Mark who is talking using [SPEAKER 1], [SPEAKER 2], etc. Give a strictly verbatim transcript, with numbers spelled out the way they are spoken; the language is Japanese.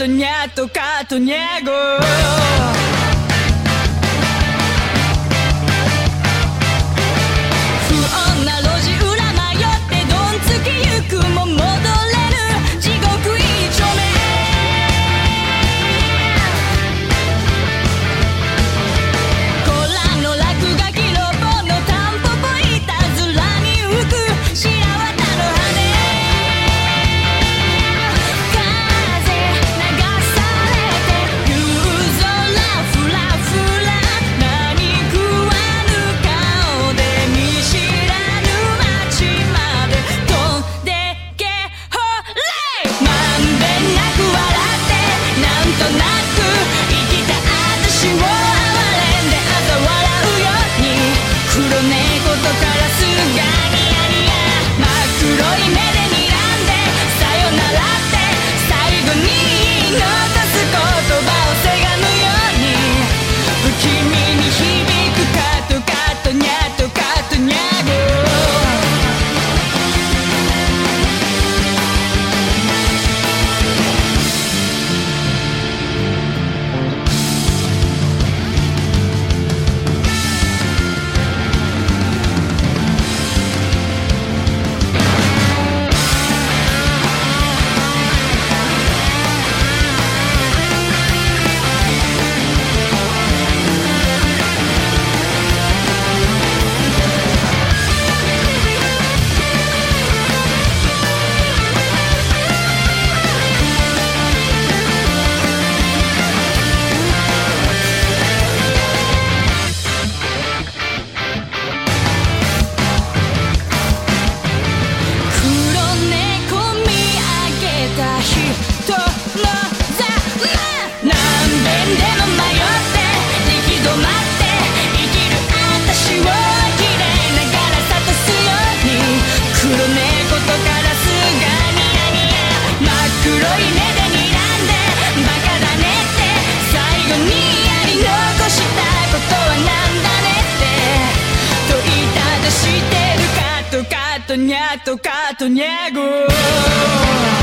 [SPEAKER 1] とにゃとかとにゃご不穏な路地裏迷ってどんつきゆくも戻れる地獄一丁目コラの落書きロボのタンポポいたずらに浮く白綿の羽風流されて夕空ふらふら何食わぬ顔で見知らぬ街まで飛んでけほれまんべんなく笑ってなんとなく生きた私を哀れんで嘲笑うように黒猫とカラスがニヤニヤ真っ黒い目で睨んでさよならって最後に言い残す言葉をせがむように不気味に響くカトカトニャトカトニャゴニャトカトニャゴ